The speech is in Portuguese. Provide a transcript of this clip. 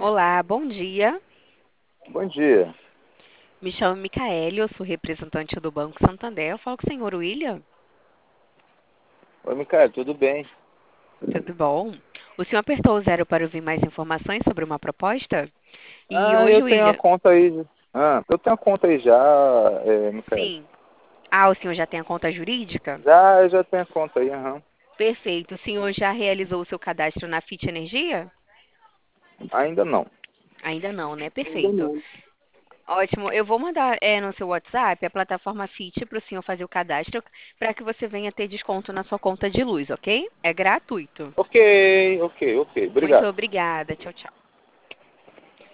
Olá, bom dia. Bom dia. Me chamo Micaele, eu sou representante do Banco Santander. Eu falo com o senhor William. Oi, Micael, tudo bem? Tudo bom? O senhor apertou o zero para ouvir mais informações sobre uma proposta? E Ah, hoje, eu tenho a William, conta aí. Eu tenho a conta aí já, Micael. sim. Ah, o senhor já tem a conta jurídica? Eu já tenho a conta aí, aham. Perfeito. O senhor já realizou o seu cadastro na Fit Energia? Ainda não. Ainda não, né? Perfeito. Ótimo. Eu vou mandar no seu WhatsApp a plataforma Fit para o senhor fazer o cadastro para que você venha ter desconto na sua conta de luz, ok? É gratuito. Ok, ok, ok. Muito Obrigado. obrigada. Tchau, tchau.